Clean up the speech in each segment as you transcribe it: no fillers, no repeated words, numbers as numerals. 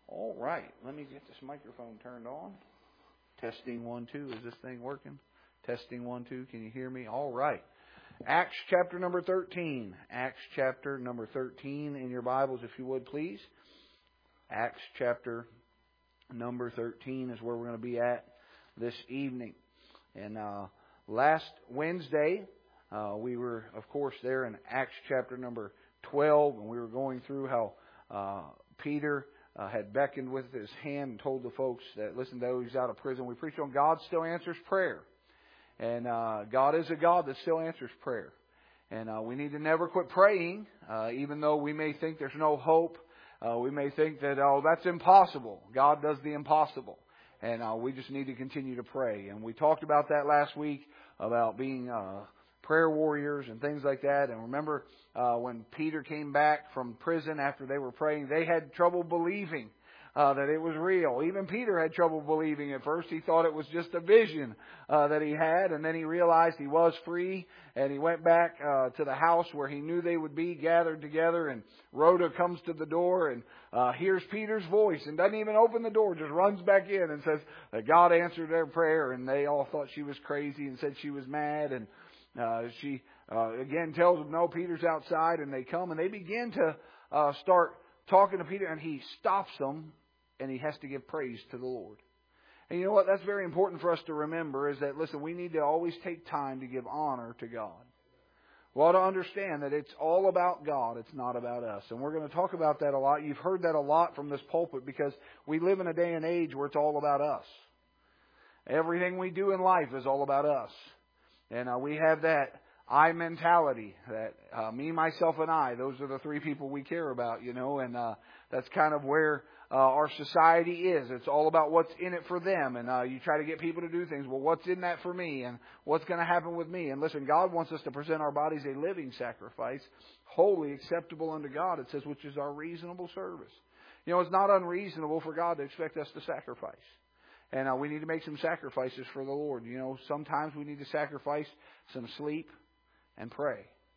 All right, let me get this microphone turned on. Testing 1, 2. Is this thing working? Testing 1, 2. Can you hear me? All right. Acts chapter number 13. Acts chapter number 13 in your Bibles, if you would, please. Acts chapter number 13 is where we're going to be at this evening. And last Wednesday, we were, of course, there in Acts chapter number 12, and we were going through how Peter had beckoned with his hand and told the folks that, listen, though he's out of prison, we preach on God still answers prayer. And God is a God that still answers prayer. And we need to never quit praying, even though we may think there's no hope. We may think that, oh, that's impossible. God does the impossible. And we just need to continue to pray. And we talked about that last week, about being prayer warriors and things like that. And remember when Peter came back from prison after they were praying, they had trouble believing that it was real. Even Peter had trouble believing at first. He thought it was just a vision that he had. And then he realized he was free. And he went back to the house where he knew they would be gathered together. And Rhoda comes to the door and hears Peter's voice and doesn't even open the door. Just runs back in and says that God answered their prayer. And they all thought she was crazy and said she was mad. And she again tells them, no, Peter's outside. And they come and they begin to start talking to Peter. And he stops them. And he has to give praise to the Lord. And you know what? That's very important for us to remember is that, listen, we need to always take time to give honor to God. We ought to understand that it's all about God. It's not about us. And we're going to talk about that a lot. You've heard that a lot from this pulpit because we live in a day and age where it's all about us. Everything we do in life is all about us. And we have that I mentality, that me, myself, and I, those are the three people we care about, you know, and that's kind of where our society is. It's all about what's in it for them. And you try to get people to do things. Well, what's in that for me? And what's going to happen with me? And listen, God wants us to present our bodies a living sacrifice, holy, acceptable unto God. It says, which is our reasonable service. You know, it's not unreasonable for God to expect us to sacrifice. And we need to make some sacrifices for the Lord. You know, sometimes we need to sacrifice some sleep and pray.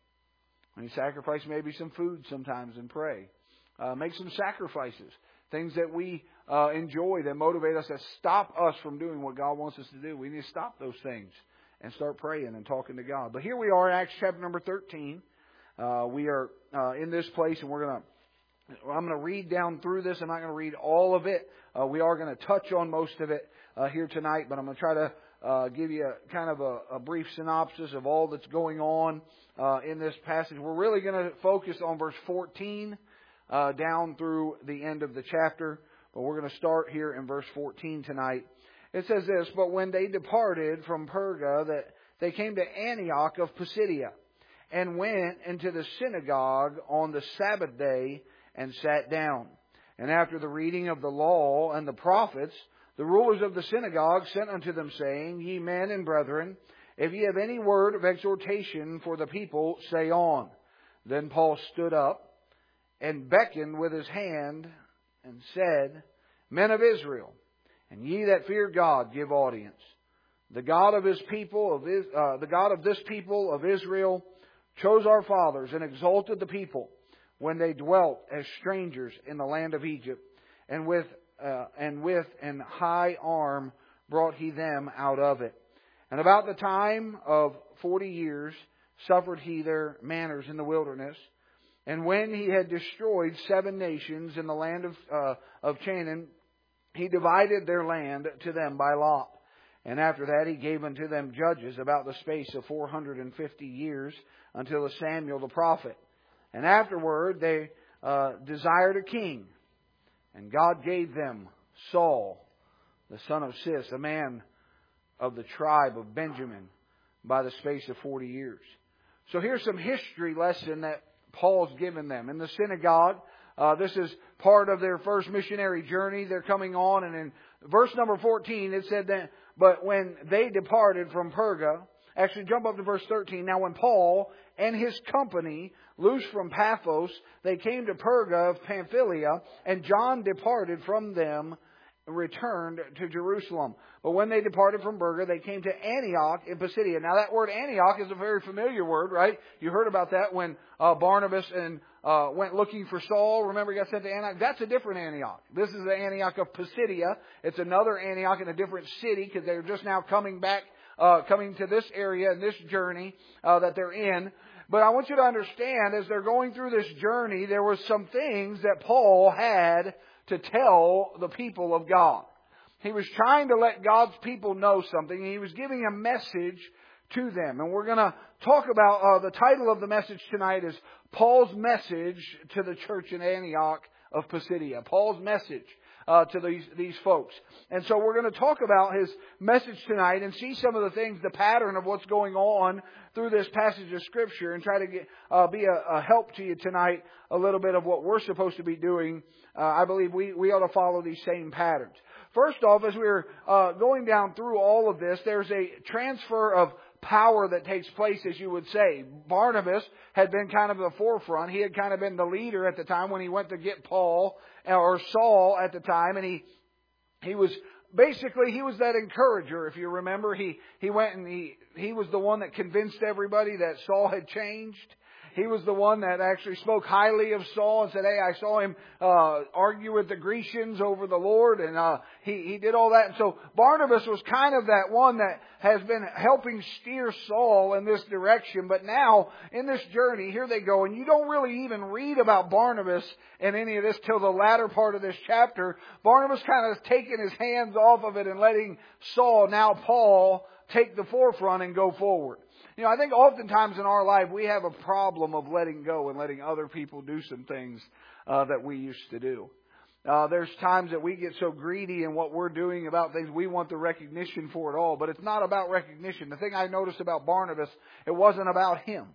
We need to sacrifice maybe some food sometimes and pray. Make some sacrifices. Things that we enjoy, that motivate us, that stop us from doing what God wants us to do. We need to stop those things and start praying and talking to God. But here we are in Acts chapter number 13. We are in this place, and I'm going to read down through this. I'm not going to read all of it. We are going to touch on most of it here tonight, but I'm going to try to give you kind of a brief synopsis of all that's going on in this passage. We're really going to focus on verse 14 down through the end of the chapter. But we're going to start here in verse 14 tonight. It says this, but when they departed from Perga, that they came to Antioch of Pisidia, and went into the synagogue on the Sabbath day, and sat down. And after the reading of the law and the prophets, the rulers of the synagogue sent unto them, saying, Ye men and brethren, if ye have any word of exhortation for the people, say on. Then Paul stood up, and beckoned with his hand, and said, Men of Israel, and ye that fear God, give audience. The God of his people, the God of this people of Israel, chose our fathers and exalted the people when they dwelt as strangers in the land of Egypt, and with an high arm brought he them out of it. And about the time of 40 years suffered he their manners in the wilderness. And when he had destroyed 7 nations in the land of Canaan, he divided their land to them by lot. And after that he gave unto them judges about the space of 450 years, until Samuel the prophet. And afterward they desired a king. And God gave them Saul, the son of Cis, a man of the tribe of Benjamin, by the space of 40 years. So here's some history lesson that Paul's given them. In the synagogue, this is part of their first missionary journey. They're coming on. And in verse number 14, it said that, but when they departed from Perga, actually jump up to verse 13. Now when Paul and his company loosed from Paphos, they came to Perga of Pamphylia, and John departed from them returned to Jerusalem. But when they departed from Perga, they came to Antioch in Pisidia. Now that word Antioch is a very familiar word, right? You heard about that when Barnabas went looking for Saul. Remember, he got sent to Antioch? That's a different Antioch. This is the Antioch of Pisidia. It's another Antioch in a different city because they're just now coming back, coming to this area and this journey that they're in. But I want you to understand, as they're going through this journey, there were some things that Paul had to tell the people of God. He was trying to let God's people know something. He was giving a message to them. And we're going to talk about, the title of the message tonight is Paul's Message to the Church in Antioch of Pisidia. Paul's message to these folks. And so we're going to talk about his message tonight and see some of the things, the pattern of what's going on through this passage of Scripture, and try to be a help to you tonight, a little bit of what we're supposed to be doing. I believe we ought to follow these same patterns. First off, as we're going down through all of this, there's a transfer of power that takes place, as you would say. Barnabas had been kind of the forefront. He had kind of been the leader at the time when he went to get Paul, or Saul at the time, and he was basically, he was that encourager. If you remember, he went and he was the one that convinced everybody that Saul had changed. He was the one that actually spoke highly of Saul and said, hey, I saw him argue with the Grecians over the Lord, and he did all that. And so Barnabas was kind of that one that has been helping steer Saul in this direction. But now, in this journey, here they go. And you don't really even read about Barnabas in any of this till the latter part of this chapter. Barnabas kind of taking his hands off of it and letting Saul, now Paul, take the forefront and go forward. You know, I think oftentimes in our life we have a problem of letting go and letting other people do some things that we used to do. There's times that we get so greedy in what we're doing about things, we want the recognition for it all. But it's not about recognition. The thing I noticed about Barnabas, it wasn't about him.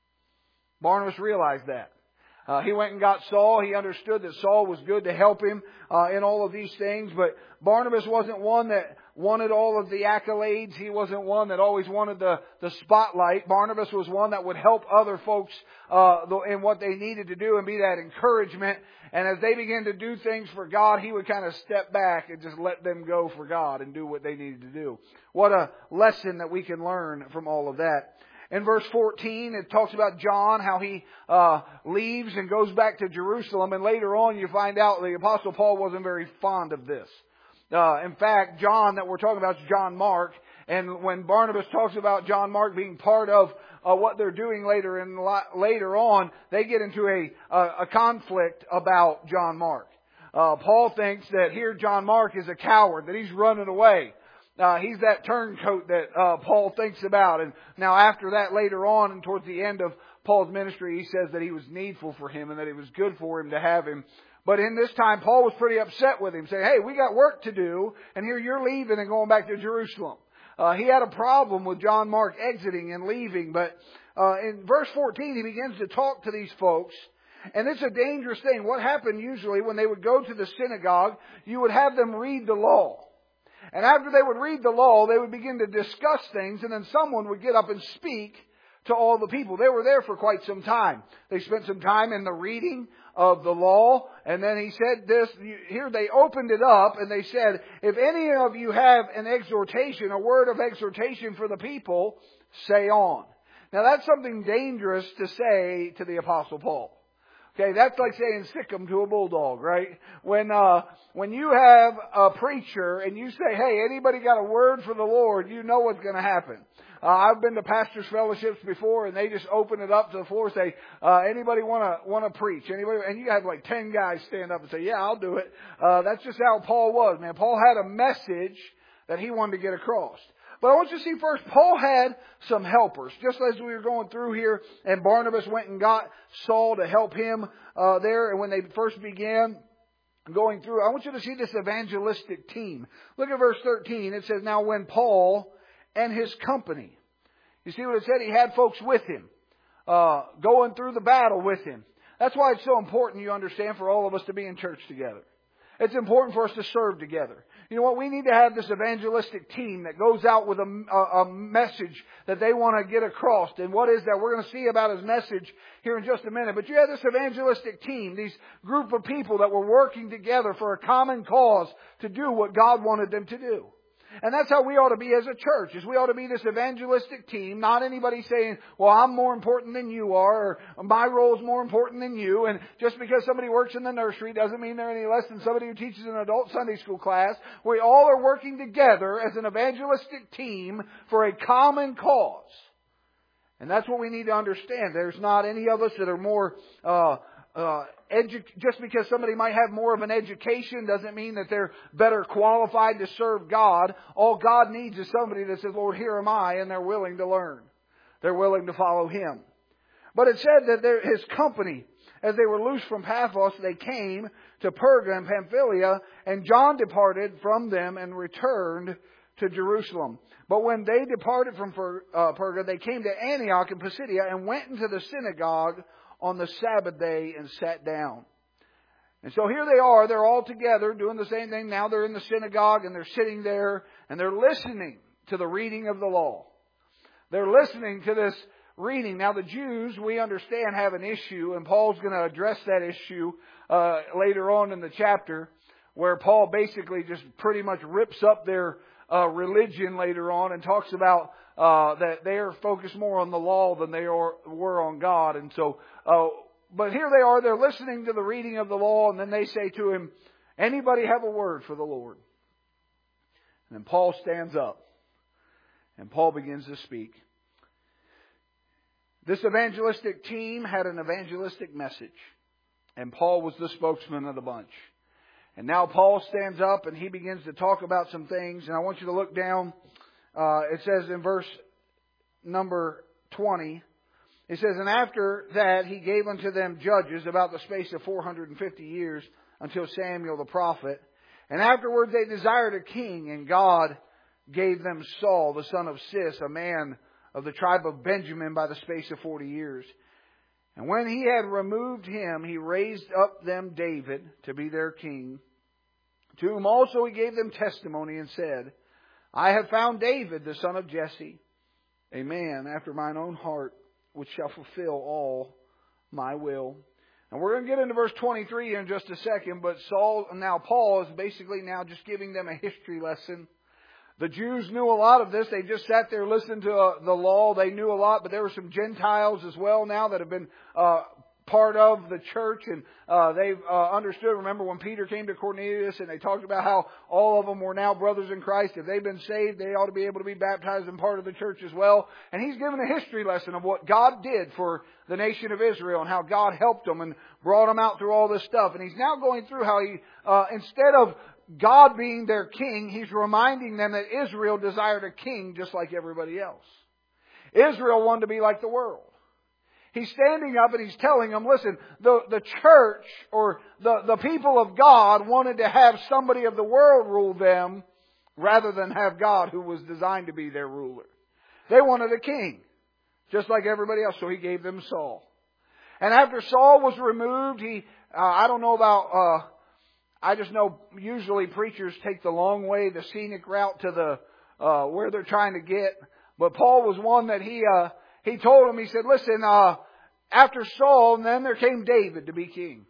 Barnabas realized that. He went and got Saul. He understood that Saul was good to help him in all of these things. But Barnabas wasn't one that wanted all of the accolades. He wasn't one that always wanted the spotlight. Barnabas was one that would help other folks in what they needed to do and be that encouragement. And as they began to do things for God, he would kind of step back and just let them go for God and do what they needed to do. What a lesson that we can learn from all of that. In verse 14, it talks about John, how he leaves and goes back to Jerusalem. And later on, you find out the Apostle Paul wasn't very fond of this. In fact, John that we're talking about is John Mark. And when Barnabas talks about John Mark being part of what they're doing later on, they get into a conflict about John Mark. Paul thinks that here John Mark is a coward, that he's running away. He's that turncoat that Paul thinks about. And now after that, later on and towards the end of Paul's ministry, he says that he was needful for him and that it was good for him to have him. But in this time, Paul was pretty upset with him, saying, hey, we got work to do, and here you're leaving and going back to Jerusalem. He had a problem with John Mark exiting and leaving. But in verse 14, he begins to talk to these folks. And it's a dangerous thing. What happened usually when they would go to the synagogue, you would have them read the law. And after they would read the law, they would begin to discuss things, and then someone would get up and speak to all the people. They were there for quite some time. They spent some time in the reading of the law, and then he said this, here they opened it up, and they said, if any of you have an exhortation, a word of exhortation for the people, say on. Now that's something dangerous to say to the Apostle Paul. Okay, that's like saying sick 'em to a bulldog, right? When you have a preacher and you say, hey, anybody got a word for the Lord, you know what's going to happen. I've been to pastors' fellowships before, and they just open it up to the floor and say, anybody want to preach? Anybody? And you have like 10 guys stand up and say, yeah, I'll do it. That's just how Paul was, man. Paul had a message that he wanted to get across. But I want you to see first, Paul had some helpers. Just as we were going through here, and Barnabas went and got Saul to help him there. And when they first began going through, I want you to see this evangelistic team. Look at verse 13. It says, now when Paul and his company. You see what it said? He had folks with him, going through the battle with him. That's why it's so important, you understand, for all of us to be in church together. It's important for us to serve together. You know what? We need to have this evangelistic team that goes out with a message that they want to get across. And what is that? We're going to see about his message here in just a minute. But you have this evangelistic team, these group of people that were working together for a common cause to do what God wanted them to do. And that's how we ought to be as a church, is we ought to be this evangelistic team, not anybody saying, well, I'm more important than you are, or my role is more important than you, and just because somebody works in the nursery doesn't mean they're any less than somebody who teaches an adult Sunday school class. We all are working together as an evangelistic team for a common cause. And that's what we need to understand. There's not any of us that are more just because somebody might have more of an education doesn't mean that they're better qualified to serve God. All God needs is somebody that says, Lord, here am I, and they're willing to learn. They're willing to follow Him. But it said that his company, as they were loosed from Paphos, they came to Perga and Pamphylia, and John departed from them and returned to Jerusalem. But when they departed from Perga, they came to Antioch in Pisidia and went into the synagogue on the Sabbath day and sat down. And so here they are, they're all together doing the same thing. Now they're in the synagogue and they're sitting there and they're listening to the reading of the law. They're listening to this reading. Now the Jews, we understand, have an issue, and Paul's going to address that issue later on in the chapter, where Paul basically just pretty much rips up their religion later on and talks about that they are focused more on the law than they were on God. And so, but here they are, they're listening to the reading of the law, and then they say to him, anybody have a word for the Lord? And then Paul stands up, and Paul begins to speak. This evangelistic team had an evangelistic message, and Paul was the spokesman of the bunch. And now Paul stands up and he begins to talk about some things. And I want you to look down. It says in verse number 20, it says, and after that he gave unto them judges about the space of 450 years until Samuel the prophet. And afterwards they desired a king, and God gave them Saul, the son of Cis, a man of the tribe of Benjamin, by the space of 40 years. And when he had removed him, he raised up them David to be their king, to whom also he gave them testimony and said, I have found David, the son of Jesse, a man after mine own heart, which shall fulfill all my will. And we're going to get into verse 23 in just a second, but Paul is basically now just giving them a history lesson. The Jews knew a lot of this. They just sat there listening to the law. They knew a lot, but there were some Gentiles as well now that have been part of the church, and they've understood. Remember when Peter came to Cornelius and they talked about how all of them were now brothers in Christ. If they've been saved, they ought to be able to be baptized and part of the church as well. And he's given a history lesson of what God did for the nation of Israel and how God helped them and brought them out through all this stuff. And he's now going through how he, instead of God being their king, he's reminding them that Israel desired a king just like everybody else. Israel wanted to be like the world. He's standing up and he's telling them, listen, the church or the people of God wanted to have somebody of the world rule them rather than have God, who was designed to be their ruler. They wanted a king, just like everybody else, so he gave them Saul. And after Saul was removed, I don't know about, I just know usually preachers take the long way, the scenic route to the where they're trying to get. But Paul was one that he told him, he said, listen, after Saul, and then there came David to be king.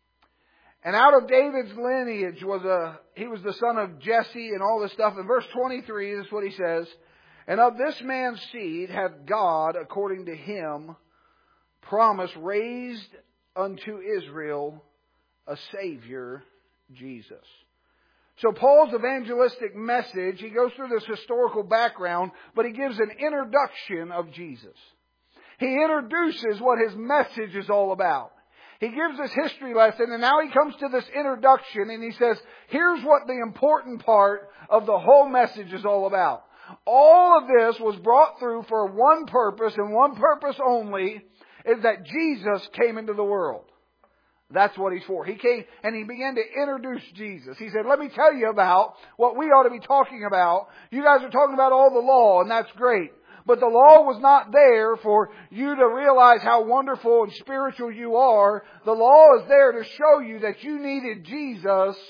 And out of David's lineage he was the son of Jesse and all this stuff. In verse 23, this is what he says. And of this man's seed hath God, according to him, promised, raised unto Israel a Savior, Jesus. So Paul's evangelistic message, he goes through this historical background, but he gives an introduction of Jesus. He introduces what his message is all about. He gives this history lesson, and now he comes to this introduction, and he says, here's what the important part of the whole message is all about. All of this was brought through for one purpose, and one purpose only, is that Jesus came into the world. That's what he's for. He came and he began to introduce Jesus. He said, let me tell you about what we ought to be talking about. You guys are talking about all the law, and that's great. But the law was not there for you to realize how wonderful and spiritual you are. The law is there to show you that you needed Jesus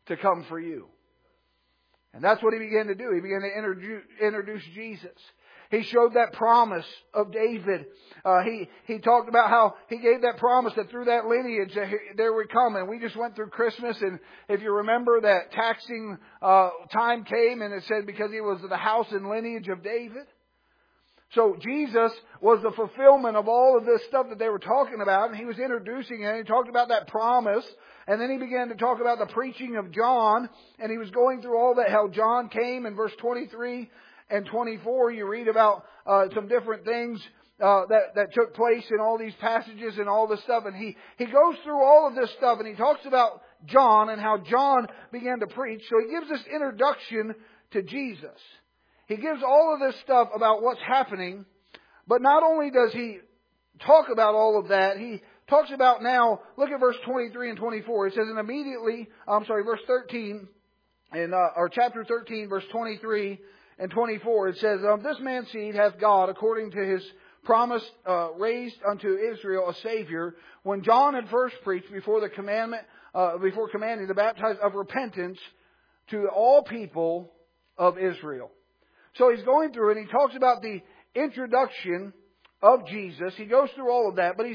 to come for you. And that's what He began to do. He began to introduce Jesus. He showed that promise of David. He talked about how He gave that promise that through that lineage there would come. And we just went through Christmas, and if you remember that taxing time came, and it said because He was the house and lineage of David. So Jesus was the fulfillment of all of this stuff that they were talking about, and He was introducing it. And He talked about that promise, and then He began to talk about the preaching of John, and He was going through all that, how John came in verse 23 and 24. You read about some different things that took place in all these passages and all this stuff, and he goes through all of this stuff, and he talks about John and how John began to preach. So he gives this introduction to Jesus. He gives all of this stuff about what's happening, but not only does He talk about all of that, He talks about now, look at verse 23 and 24. It says, verse 13, or chapter 13, verse 23 and 24. It says, this man's seed hath God, according to His promise, raised unto Israel a Savior, when John had first preached before commanding the baptize of repentance to all people of Israel. So he's going through it, and he talks about the introduction of Jesus. He goes through all of that, but he's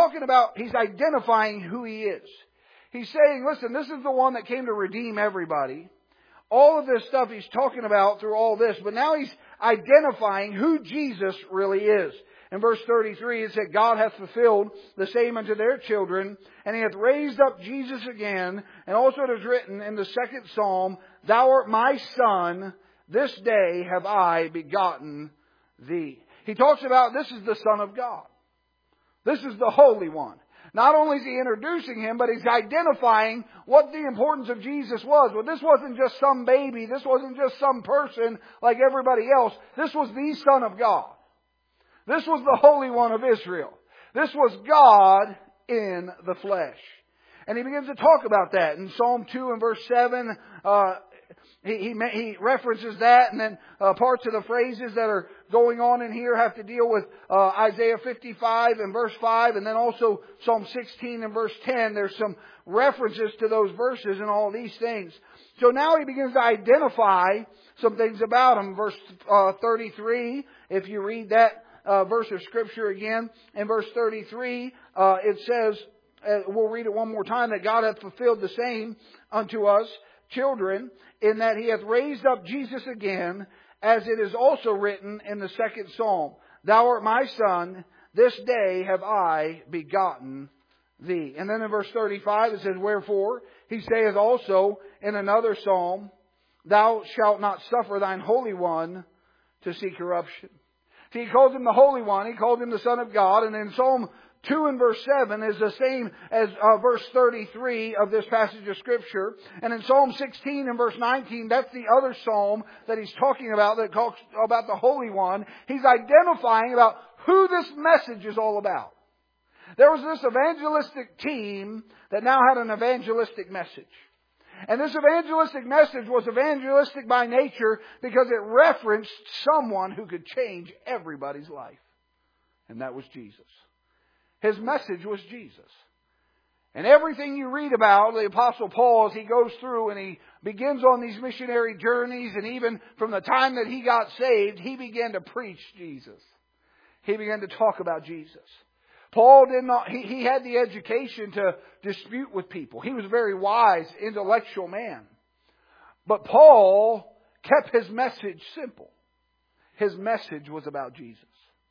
identifying who He is. He's saying, listen, this is the one that came to redeem everybody. All of this stuff He's talking about through all this, but now He's identifying who Jesus really is. In verse 33, it said, God hath fulfilled the same unto their children, and He hath raised up Jesus again. And also it is written in the second Psalm, Thou art my Son, this day have I begotten Thee. He talks about this is the Son of God. This is the Holy One. Not only is He introducing Him, but He's identifying what the importance of Jesus was. Well, this wasn't just some baby. This wasn't just some person like everybody else. This was the Son of God. This was the Holy One of Israel. This was God in the flesh. And He begins to talk about that. In Psalm 2 and verse 7, He references that, and then parts of the phrases that are going on in here have to deal with Isaiah 55 and verse 5, and then also Psalm 16 and verse 10. There's some references to those verses and all these things. So now he begins to identify some things about Him. Verse 33, if you read that verse of Scripture again, in verse 33, it says, we'll read it one more time, that God hath fulfilled the same unto us, children, in that He hath raised up Jesus again, as it is also written in the second Psalm, Thou art my Son, this day have I begotten Thee. And then in verse 35 it says, Wherefore He saith also in another Psalm, Thou shalt not suffer Thine Holy One to see corruption. He calls Him the Holy One, He called Him the Son of God, and in Psalm 2 and verse 7 is the same as verse 33 of this passage of Scripture. And in Psalm 16 and verse 19, that's the other psalm that he's talking about, that talks about the Holy One. He's identifying about who this message is all about. There was this evangelistic team that now had an evangelistic message. And this evangelistic message was evangelistic by nature because it referenced someone who could change everybody's life. And that was Jesus. His message was Jesus. And everything you read about the Apostle Paul as he goes through and he begins on these missionary journeys, and even from the time that he got saved, he began to preach Jesus. He began to talk about Jesus. Paul did not, he had the education to dispute with people. He was a very wise, intellectual man. But Paul kept his message simple. His message was about Jesus.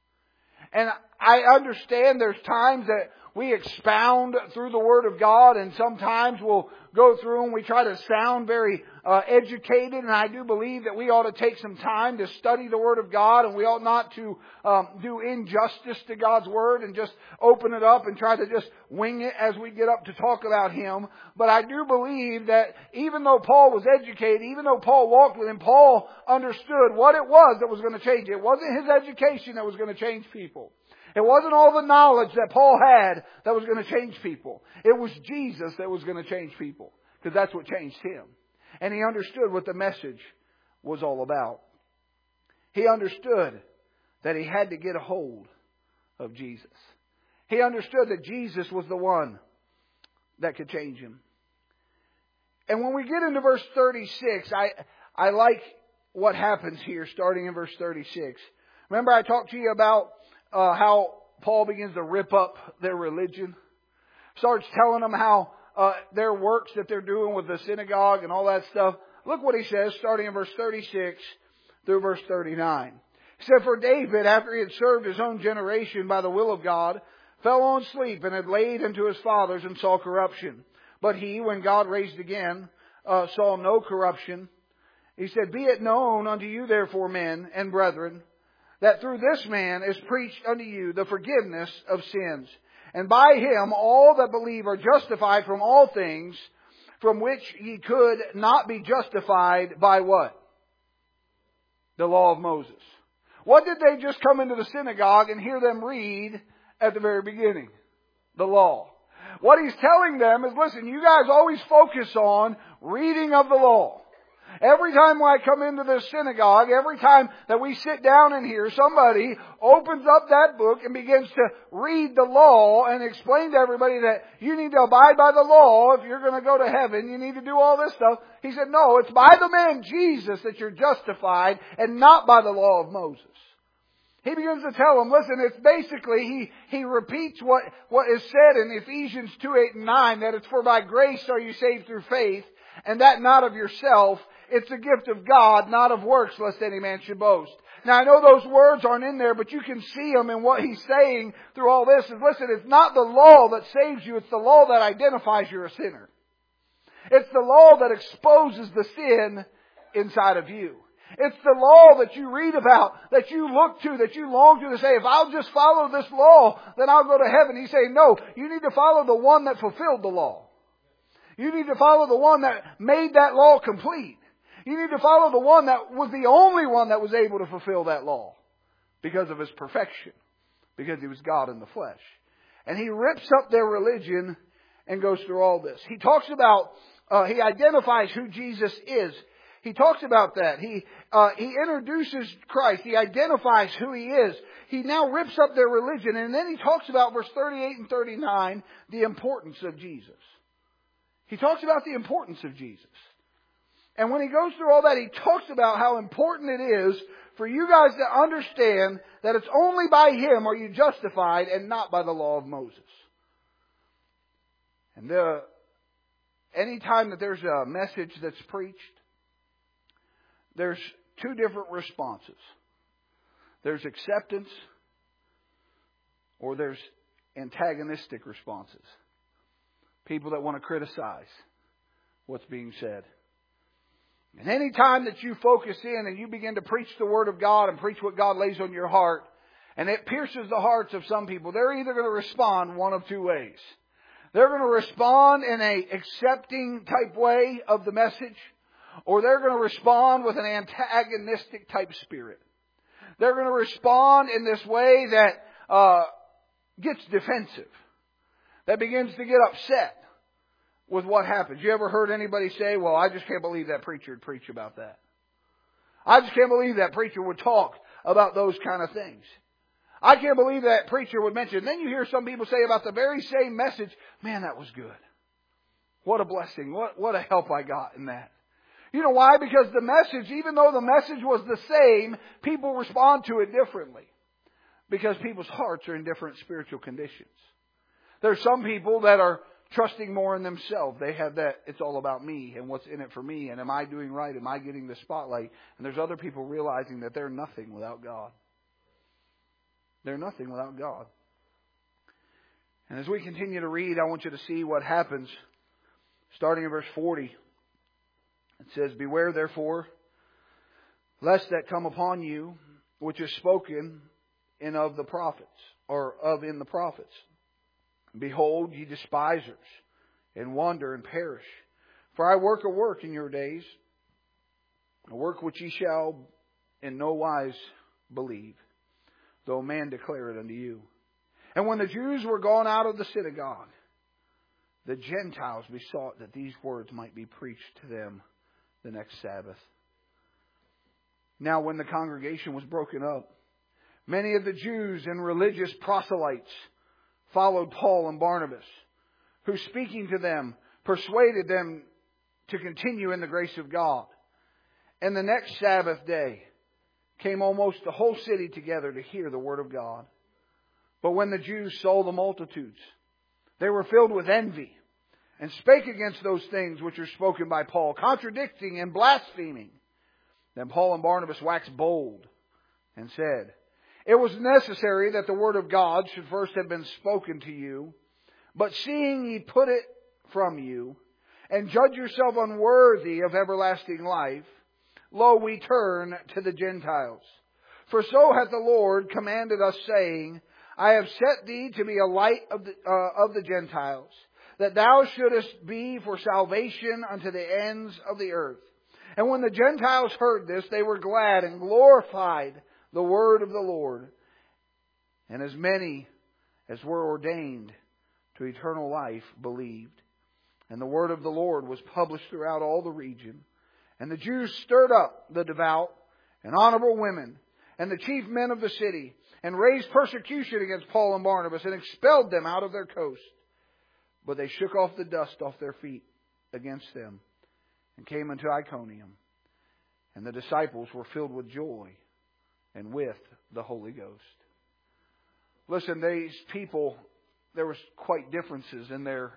And I understand there's times that we expound through the Word of God, and sometimes we'll go through and we try to sound very educated. And I do believe that we ought to take some time to study the Word of God, and we ought not to do injustice to God's Word and just open it up and try to just wing it as we get up to talk about Him. But I do believe that even though Paul was educated, even though Paul walked with Him, Paul understood what it was that was going to change. It wasn't his education that was going to change people. It wasn't all the knowledge that Paul had that was going to change people. It was Jesus that was going to change people, because that's what changed him. And he understood what the message was all about. He understood that he had to get a hold of Jesus. He understood that Jesus was the one that could change him. And when we get into verse 36, I like what happens here, starting in verse 36. Remember I talked to you about how Paul begins to rip up their religion? Starts telling them how their works that they're doing with the synagogue and all that stuff. Look what he says, starting in verse 36 through verse 39. He said, "For David, after he had served his own generation by the will of God, fell on sleep and had laid unto his fathers and saw corruption. But he, when God raised again, saw no corruption. He said, Be it known unto you therefore, men and brethren, that through this man is preached unto you the forgiveness of sins. And by him all that believe are justified from all things from which ye could not be justified by" what? The law of Moses. What did they just come into the synagogue and hear them read at the very beginning? The law. What he's telling them is, listen, you guys always focus on reading of the law. Every time I come into this synagogue, every time that we sit down in here, somebody opens up that book and begins to read the law and explain to everybody that you need to abide by the law if you're going to go to heaven. You need to do all this stuff. He said, no, it's by the man Jesus that you're justified and not by the law of Moses. He begins to tell them, listen, it's basically, he repeats what is said in Ephesians 2:8-9, that it's for by grace are you saved through faith, and that not of yourself. It's a gift of God, not of works, lest any man should boast. Now I know those words aren't in there, but you can see them in what he's saying through all this. Is listen, it's not the law that saves you, it's the law that identifies you're a sinner. It's the law that exposes the sin inside of you. It's the law that you read about, that you look to, that you long to say, if I'll just follow this law, then I'll go to heaven. He's saying, no, you need to follow the one that fulfilled the law. You need to follow the one that made that law complete. You need to follow the one that was the only one that was able to fulfill that law because of His perfection, because He was God in the flesh. And He rips up their religion and goes through all this. He talks about, He identifies who Jesus is. He talks about that. He introduces Christ. He identifies who He is. He now rips up their religion. And then He talks about, verse 38 and 39, the importance of Jesus. He talks about the importance of Jesus. And when he goes through all that, he talks about how important it is for you guys to understand that it's only by Him are you justified and not by the law of Moses. And any time that there's a message that's preached, there's two different responses. There's acceptance or there's antagonistic responses. People that want to criticize what's being said. And any time that you focus in and you begin to preach the Word of God and preach what God lays on your heart, and it pierces the hearts of some people, they're either going to respond one of two ways. They're going to respond in a accepting type way of the message, or they're going to respond with an antagonistic type spirit. They're going to respond in this way that gets defensive, that begins to get upset with what happens. You ever heard anybody say, well, I just can't believe that preacher would preach about that. I just can't believe that preacher would talk about those kind of things. I can't believe that preacher would mention. Then you hear some people say about the very same message, man, that was good. What a blessing. What a help I got in that. You know why? Because the message, even though the message was the same, people respond to it differently. Because people's hearts are in different spiritual conditions. There's some people that are trusting more in themselves. They have that, it's all about me and what's in it for me. And am I doing right? Am I getting the spotlight? And there's other people realizing that they're nothing without God. They're nothing without God. And as we continue to read, I want you to see what happens. Starting in verse 40. It says, Beware therefore, lest that come upon you, which is spoken in of the prophets, or of in the prophets. Behold, ye despisers, and wander and perish. For I work a work in your days, a work which ye shall in no wise believe, though a man declare it unto you. And when the Jews were gone out of the synagogue, the Gentiles besought that these words might be preached to them the next Sabbath. Now when the congregation was broken up, many of the Jews and religious proselytes followed Paul and Barnabas, who speaking to them, persuaded them to continue in the grace of God. And the next Sabbath day came almost the whole city together to hear the Word of God. But when the Jews saw the multitudes, they were filled with envy, and spake against those things which are spoken by Paul, contradicting and blaspheming. Then Paul and Barnabas waxed bold, and said, It was necessary that the Word of God should first have been spoken to you, but seeing ye put it from you, and judge yourself unworthy of everlasting life, lo, we turn to the Gentiles. For so hath the Lord commanded us, saying, I have set thee to be a light of the Gentiles, that thou shouldest be for salvation unto the ends of the earth. And when the Gentiles heard this, they were glad and glorified the word of the Lord. And as many as were ordained to eternal life believed. And the word of the Lord was published throughout all the region. And the Jews stirred up the devout and honorable women and the chief men of the city, and raised persecution against Paul and Barnabas, and expelled them out of their coast. But they shook off the dust off their feet against them, and came unto Iconium. And the disciples were filled with joy and with the Holy Ghost. Listen, these people, there was quite differences in their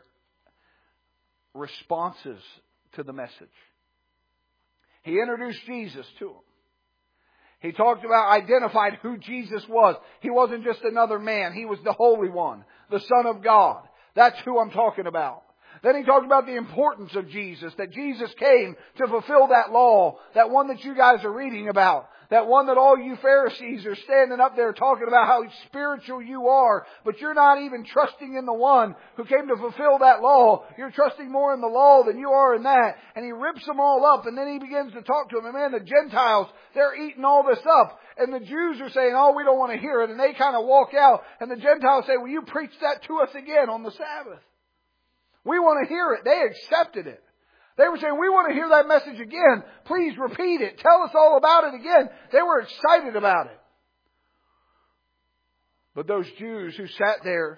responses to the message. He introduced Jesus to them. He talked about, identified who Jesus was. He wasn't just another man. He was the Holy One, the Son of God. That's who I'm talking about. Then he talked about the importance of Jesus, that Jesus came to fulfill that law, that one that you guys are reading about, that one that all you Pharisees are standing up there talking about how spiritual you are, but you're not even trusting in the one who came to fulfill that law. You're trusting more in the law than you are in that. And he rips them all up, and then he begins to talk to them. And man, the Gentiles, they're eating all this up. And the Jews are saying, oh, we don't want to hear it. And they kind of walk out. And the Gentiles say, will you preach that to us again on the Sabbath? We want to hear it. They accepted it. They were saying, we want to hear that message again. Please repeat it. Tell us all about it again. They were excited about it. But those Jews who sat there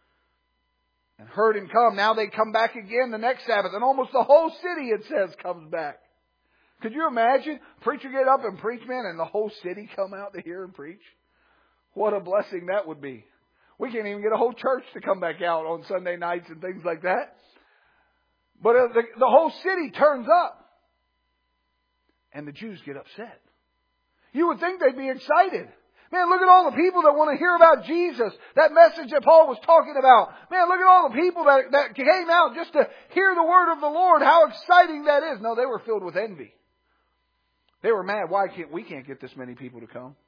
and heard him come, now they come back again the next Sabbath. And almost the whole city, it says, comes back. Could you imagine? Preacher get up and preach, man, and the whole city come out to hear him preach? What a blessing that would be. We can't even get a whole church to come back out on Sunday nights and things like that. But the whole city turns up. And the Jews get upset. You would think they'd be excited. Man, look at all the people that want to hear about Jesus. That message that Paul was talking about. Man, look at all the people that came out just to hear the word of the Lord. How exciting that is. No, they were filled with envy. They were mad. We can't get this many people to come?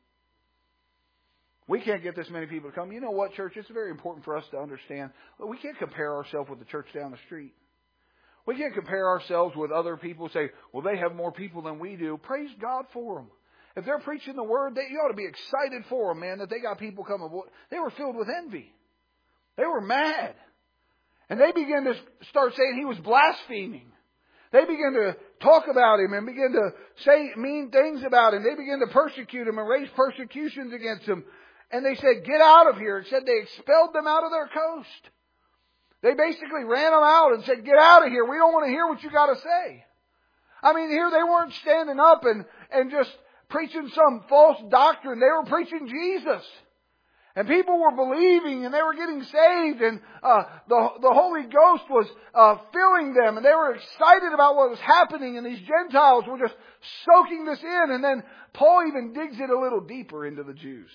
We can't get this many people to come. You know what, church? It's very important for us to understand. We can't compare ourselves with the church down the street. We can't compare ourselves with other people and say, well, they have more people than we do. Praise God for them. If they're preaching the word, you ought to be excited for them, man, that they got people coming. They were filled with envy. They were mad. And they began to start saying he was blaspheming. They began to talk about him and begin to say mean things about him. They began to persecute him and raise persecutions against him. And they said, get out of here. It said they expelled them out of their coast. They basically ran them out and said, get out of here. We don't want to hear what you got to say. I mean, here they weren't standing up and just preaching some false doctrine. They were preaching Jesus. And people were believing and they were getting saved. And the Holy Ghost was filling them. And they were excited about what was happening. And these Gentiles were just soaking this in. And then Paul even digs it a little deeper into the Jews.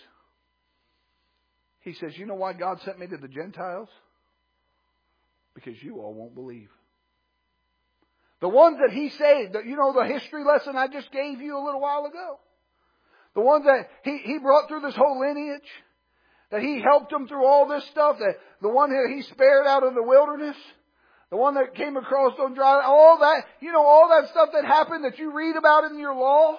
He says, you know why God sent me to the Gentiles? Because you all won't believe. The ones that He saved, you know the history lesson I just gave you a little while ago? The ones that He brought through this whole lineage? That He helped them through all this stuff? That the one that He spared out of the wilderness? The one that came across on dry, all that, you know, all that stuff that happened that you read about in your law?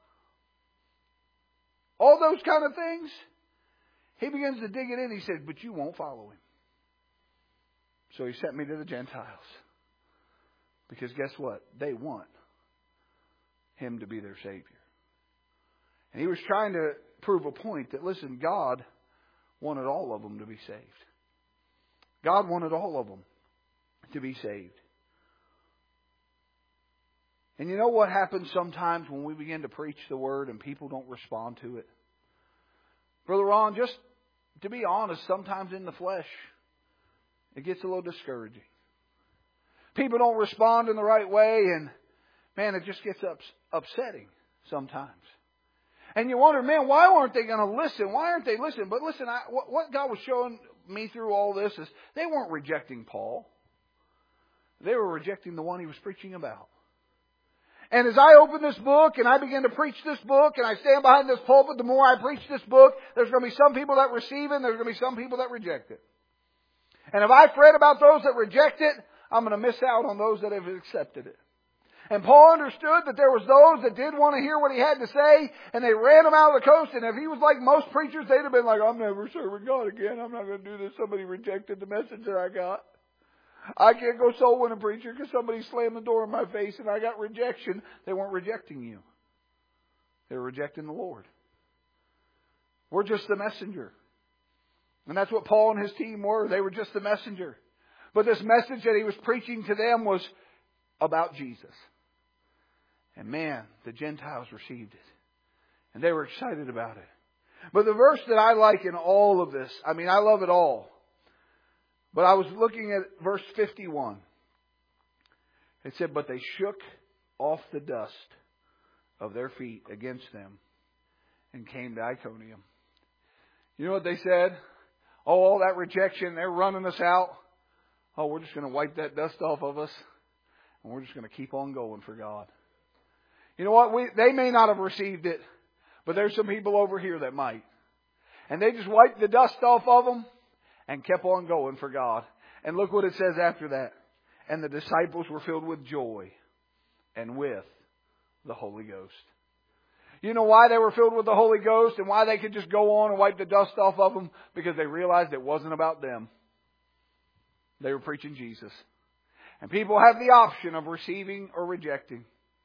All those kind of things? He begins to dig it in. He said, but you won't follow Him. So He sent me to the Gentiles. Because guess what? They want Him to be their Savior. And He was trying to prove a point that, listen, God wanted all of them to be saved. God wanted all of them to be saved. And you know what happens sometimes when we begin to preach the Word and people don't respond to it? Brother Ron, just to be honest, sometimes in the flesh, it gets a little discouraging. People don't respond in the right way, and man, it just gets upsetting sometimes. And you wonder, man, why aren't they going to listen? Why aren't they listening? But listen, what God was showing me through all this is they weren't rejecting Paul. They were rejecting the one he was preaching about. And as I open this book and I begin to preach this book and I stand behind this pulpit, the more I preach this book, there's going to be some people that receive it and there's going to be some people that reject it. And if I fret about those that reject it, I'm going to miss out on those that have accepted it. And Paul understood that there was those that did want to hear what he had to say, and they ran him out of the coast. And if he was like most preachers, they'd have been like, I'm never serving God again. I'm not going to do this. Somebody rejected the message that I got. I can't go soul winning preacher because somebody slammed the door in my face and I got rejection. They weren't rejecting you. They were rejecting the Lord. We're just the messenger. And that's what Paul and his team were. They were just the messenger. But this message that he was preaching to them was about Jesus. And man, the Gentiles received it. And they were excited about it. But the verse that I like in all of this, I mean, I love it all. But I was looking at verse 51. It said, but they shook off the dust of their feet against them and came to Iconium. You know what they said? Oh, all that rejection, they're running us out. Oh, we're just going to wipe that dust off of us. And we're just going to keep on going for God. You know what? They may not have received it. But there's some people over here that might. And they just wiped the dust off of them. And kept on going for God. And look what it says after that. And the disciples were filled with joy and with the Holy Ghost. You know why they were filled with the Holy Ghost and why they could just go on and wipe the dust off of them? Because they realized it wasn't about them. They were preaching Jesus. And people have the option of receiving or rejecting.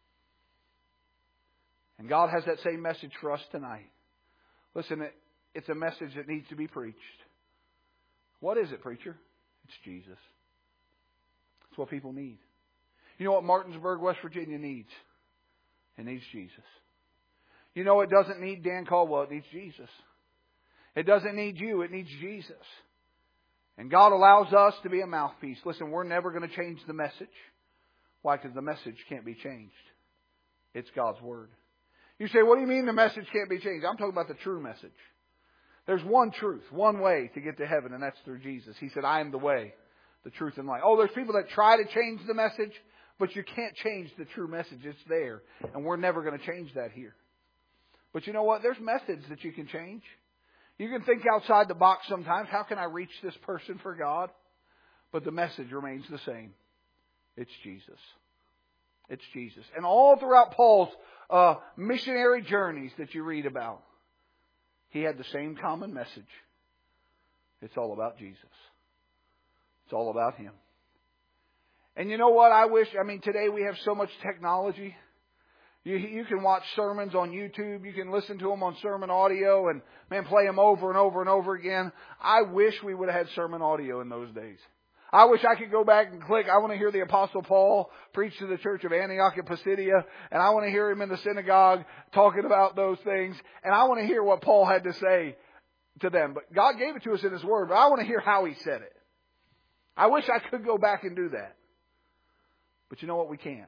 And God has that same message for us tonight. Listen, it's a message that needs to be preached. What is it, preacher? It's Jesus. It's what people need. You know what Martinsburg, West Virginia needs? It needs Jesus. You know it doesn't need Dan Caldwell, it needs Jesus. It doesn't need you, it needs Jesus. And God allows us to be a mouthpiece. Listen, we're never going to change the message. Why? Because the message can't be changed. It's God's Word. You say, what do you mean the message can't be changed? I'm talking about the true message. There's one truth, one way to get to heaven, and that's through Jesus. He said, I am the way, the truth, and life. Oh, there's people that try to change the message, but you can't change the true message. It's there, and we're never going to change that here. But you know what? There's methods that you can change. You can think outside the box sometimes. How can I reach this person for God? But the message remains the same. It's Jesus. It's Jesus. And all throughout Paul's missionary journeys that you read about, he had the same common message. It's all about Jesus. It's all about Him. And you know what I wish? I mean, today we have so much technology. You can watch sermons on YouTube. You can listen to them on sermon audio and, man, play them over and over and over again. I wish we would have had sermon audio in those days. I wish I could go back and click. I want to hear the Apostle Paul preach to the church of Antioch and Pisidia. And I want to hear him in the synagogue talking about those things. And I want to hear what Paul had to say to them. But God gave it to us in His Word. But I want to hear how He said it. I wish I could go back and do that. But you know what? We can't.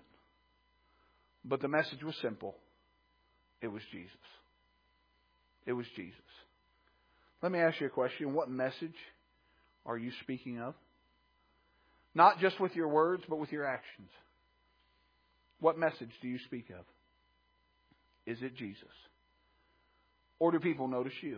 But the message was simple. It was Jesus. It was Jesus. Let me ask you a question. What message are you speaking of? Not just with your words, but with your actions. What message do you speak of? Is it Jesus? Or do people notice you?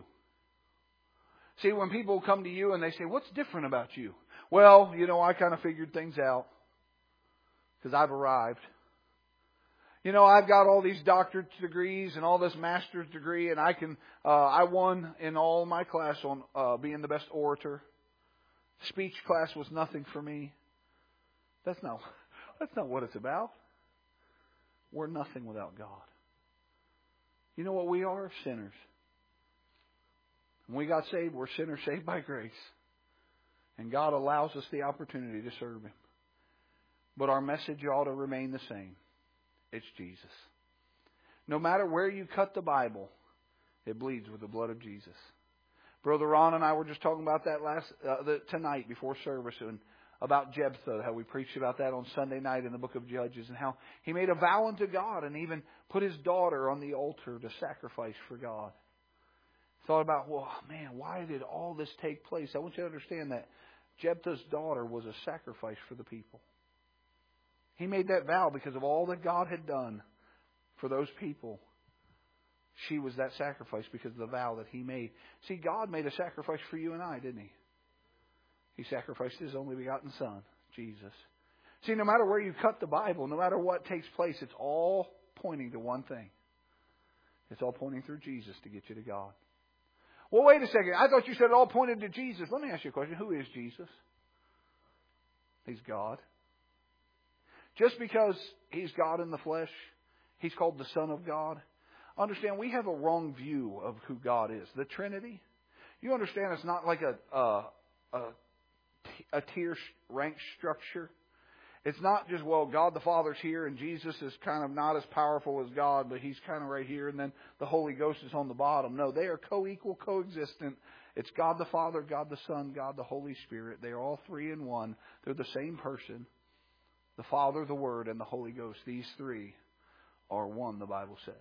See, when people come to you and they say, what's different about you? Well, you know, I kind of figured things out because I've arrived. You know, I've got all these doctorate degrees and all this master's degree, and I won in all my class on being the best orator. Speech class was nothing for me. That's not what it's about. We're nothing without God. You know what we are? Sinners. When we got saved, we're sinners saved by grace. And God allows us the opportunity to serve Him. But our message ought to remain the same. It's Jesus. No matter where you cut the Bible, it bleeds with the blood of Jesus. Brother Ron and I were just talking about that tonight before service, and about Jephthah, how we preached about that on Sunday night in the book of Judges, and how he made a vow unto God and even put his daughter on the altar to sacrifice for God. Thought about, well, man, why did all this take place? I want you to understand that Jephthah's daughter was a sacrifice for the people. He made that vow because of all that God had done for those people. She was that sacrifice because of the vow that He made. See, God made a sacrifice for you and I, didn't He? He sacrificed His only begotten Son, Jesus. See, no matter where you cut the Bible, no matter what takes place, it's all pointing to one thing. It's all pointing through Jesus to get you to God. Well, wait a second. I thought you said it all pointed to Jesus. Let me ask you a question. Who is Jesus? He's God. Just because He's God in the flesh, He's called the Son of God. Understand, we have a wrong view of who God is. The Trinity, you understand, it's not like a tier rank structure. It's not just, well, God the Father's here and Jesus is kind of not as powerful as God, but He's kind of right here, and then the Holy Ghost is on the bottom. No, they are co-equal, coexistent. It's God the Father, God the Son, God the Holy Spirit. They are all three in one. They're the same person. The Father, the Word, and the Holy Ghost. These three are one, the Bible says.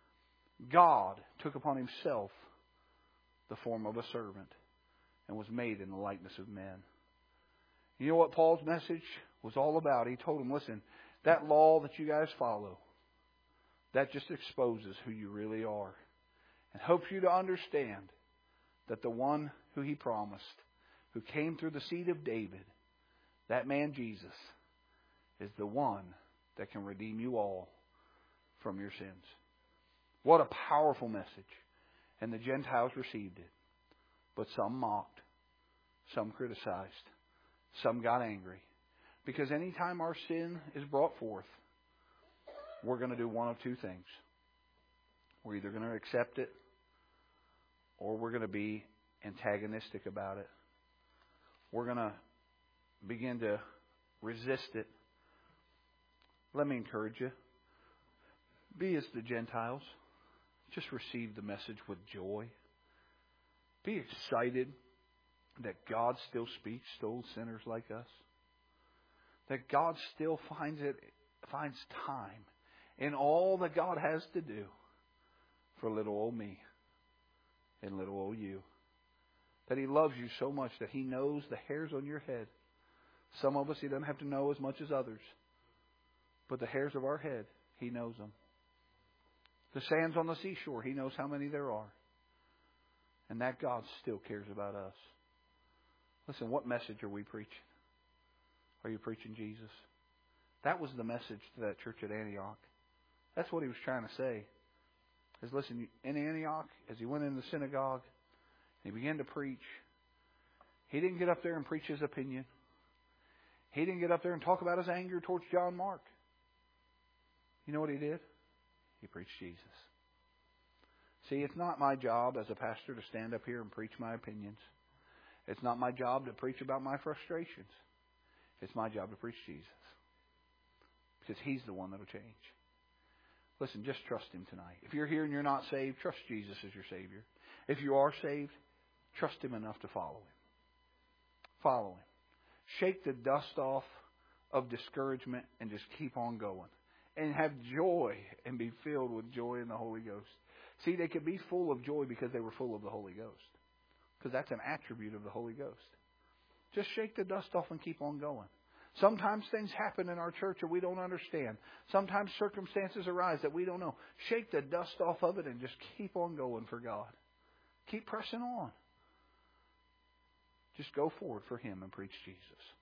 God took upon Himself the form of a servant and was made in the likeness of men. You know what Paul's message was all about? He told them, listen, that law that you guys follow, that just exposes who you really are and helps you to understand that the one who He promised, who came through the seed of David, that man Jesus, is the one that can redeem you all from your sins. What a powerful message. And the Gentiles received it. But some mocked. Some criticized. Some got angry. Because anytime our sin is brought forth, we're going to do one of two things. We're either going to accept it, or we're going to be antagonistic about it. We're going to begin to resist it. Let me encourage you. Be as the Gentiles. Just receive the message with joy. Be excited that God still speaks to old sinners like us. That God still finds time in all that God has to do for little old me and little old you. That He loves you so much that He knows the hairs on your head. Some of us He doesn't have to know as much as others. But the hairs of our head, He knows them. The sands on the seashore, He knows how many there are. And that God still cares about us. Listen, what message are we preaching? Are you preaching Jesus? That was the message to that church at Antioch. That's what he was trying to say. Is listen, in Antioch, as he went in the synagogue, he began to preach. He didn't get up there and preach his opinion. He didn't get up there and talk about his anger towards John Mark. You know what he did? He preached Jesus. See, it's not my job as a pastor to stand up here and preach my opinions. It's not my job to preach about my frustrations. It's my job to preach Jesus. Because He's the one that will change. Listen, just trust Him tonight. If you're here and you're not saved, trust Jesus as your Savior. If you are saved, trust Him enough to follow Him. Follow Him. Shake the dust off of discouragement and just keep on going. And have joy and be filled with joy in the Holy Ghost. See, they could be full of joy because they were full of the Holy Ghost. Because that's an attribute of the Holy Ghost. Just shake the dust off and keep on going. Sometimes things happen in our church that we don't understand. Sometimes circumstances arise that we don't know. Shake the dust off of it and just keep on going for God. Keep pressing on. Just go forward for Him and preach Jesus.